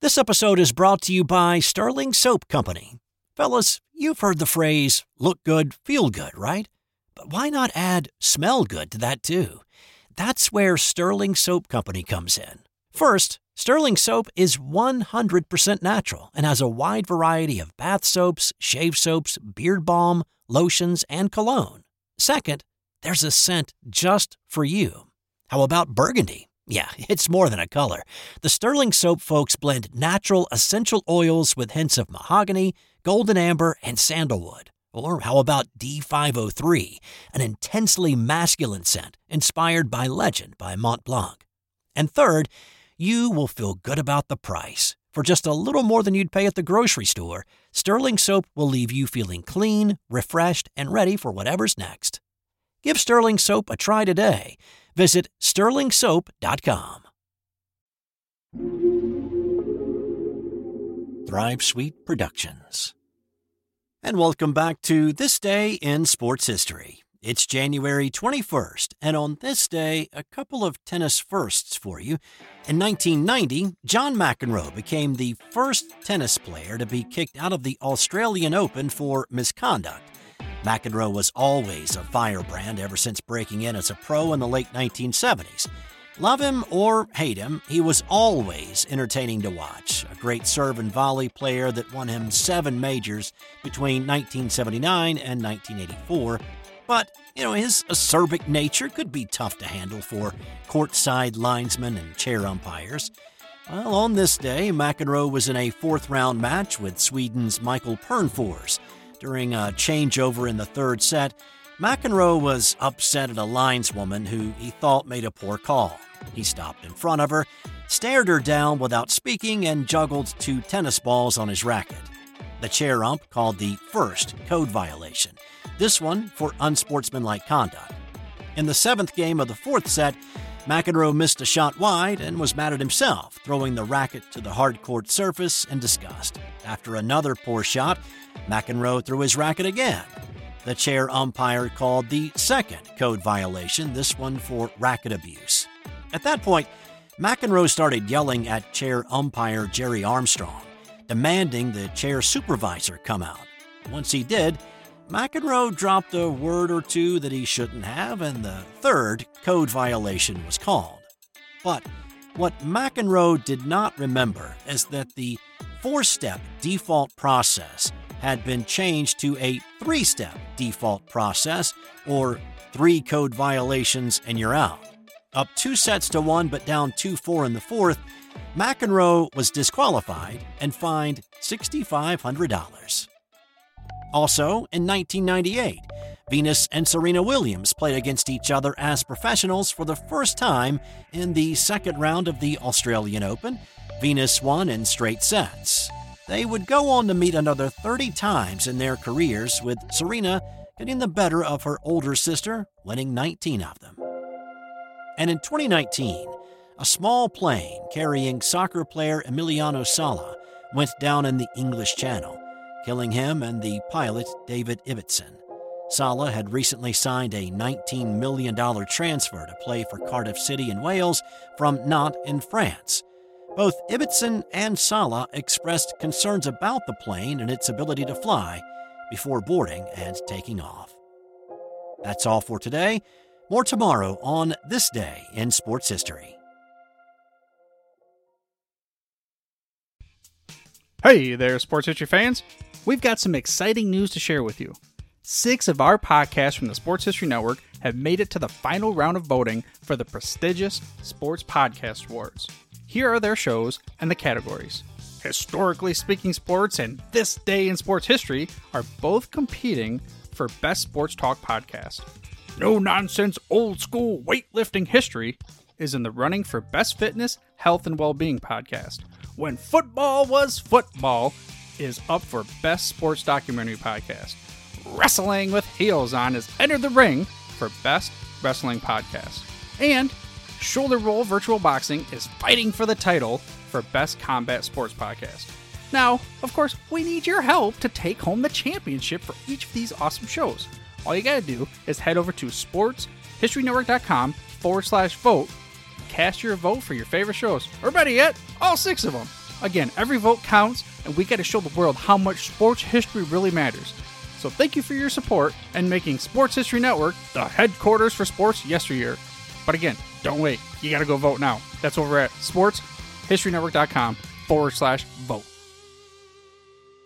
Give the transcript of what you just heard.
This episode is brought to you by Sterling Soap Company. Fellas, you've heard the phrase, look good, feel good, right? But why not add smell good to that too? That's where Sterling Soap Company comes in. First, Sterling Soap is 100% natural and has a wide variety of bath soaps, shave soaps, beard balm, lotions, and cologne. Second, there's a scent just for you. How about burgundy? Yeah, it's more than a color. The Sterling Soap folks blend natural essential oils with hints of mahogany, golden amber, and sandalwood. Or how about D503, an intensely masculine scent inspired by Legend by Mont Blanc. And third, you will feel good about the price. For just a little more than you'd pay at the grocery store, Sterling Soap will leave you feeling clean, refreshed, and ready for whatever's next. Give Sterling Soap a try today. Visit sterlingsoap.com. Thrive Suite Productions. And welcome back to This Day in Sports History. It's January 21st, and on this day, a couple of tennis firsts for you. In 1990, John McEnroe became the first tennis player to be kicked out of the Australian Open for misconduct. McEnroe was always a firebrand ever since breaking in as a pro in the late 1970s. Love him or hate him, he was always entertaining to watch. A great serve and volley player that won him 7 majors between 1979 and 1984. But, his acerbic nature could be tough to handle for courtside linesmen and chair umpires. Well, on this day, McEnroe was in a 4th-round match with Sweden's Michael Pernfors. During a changeover in the 3rd set, McEnroe was upset at a lineswoman who he thought made a poor call. He stopped in front of her, stared her down without speaking, and juggled 2 tennis balls on his racket. The chair ump called the first code violation, this one for unsportsmanlike conduct. In the 7th game of the 4th set, McEnroe missed a shot wide and was mad at himself, throwing the racket to the hard court surface in disgust. After another poor shot, McEnroe threw his racket again. The chair umpire called the second code violation, this one for racket abuse. At that point, McEnroe started yelling at chair umpire Jerry Armstrong, demanding the chair supervisor come out. Once he did, McEnroe dropped a word or two that he shouldn't have, and the 3rd code violation was called. But what McEnroe did not remember is that the 4-step default process had been changed to a 3-step default process, or 3 code violations and you're out. Up 2-1 but down 2-4 in the 4th, McEnroe was disqualified and fined $6,500. Also, in 1998, Venus and Serena Williams played against each other as professionals for the first time in the 2nd round of the Australian Open. Venus won in straight sets. They would go on to meet another 30 times in their careers, with Serena getting the better of her older sister, winning 19 of them. And in 2019, a small plane carrying soccer player Emiliano Sala went down in the English Channel, killing him and the pilot David Ibbotson. Sala had recently signed a $19 million transfer to play for Cardiff City in Wales from Nantes in France. Both Ibbotson and Sala expressed concerns about the plane and its ability to fly before boarding and taking off. That's all for today. More tomorrow on This Day in Sports History. Hey there, sports history fans. We've got some exciting news to share with you. 6 of our podcasts from the Sports History Network have made it to the final round of voting for the prestigious Sports Podcast Awards. Here are their shows and the categories. Historically Speaking Sports and This Day in Sports History are both competing for Best Sports Talk Podcast. No Nonsense Old School Weightlifting History is in the running for Best Fitness, Health, and Wellbeing Podcast. When Football Was Football is up for Best Sports Documentary Podcast. Wrestling with Heels On has entered the ring for Best Wrestling Podcast. And Shoulder Roll Virtual Boxing is fighting for the title for Best Combat Sports Podcast. Now, of course, we need your help to take home the championship for each of these awesome shows. All you gotta do is head over to sportshistorynetwork.com/vote and cast your vote for your favorite shows, or better yet, all 6 of them. Again, every vote counts, and we got to show the world how much sports history really matters. So thank you for your support and making Sports History Network the headquarters for sports yesteryear. But again, don't wait. You got to go vote now. That's over at sportshistorynetwork.com/vote.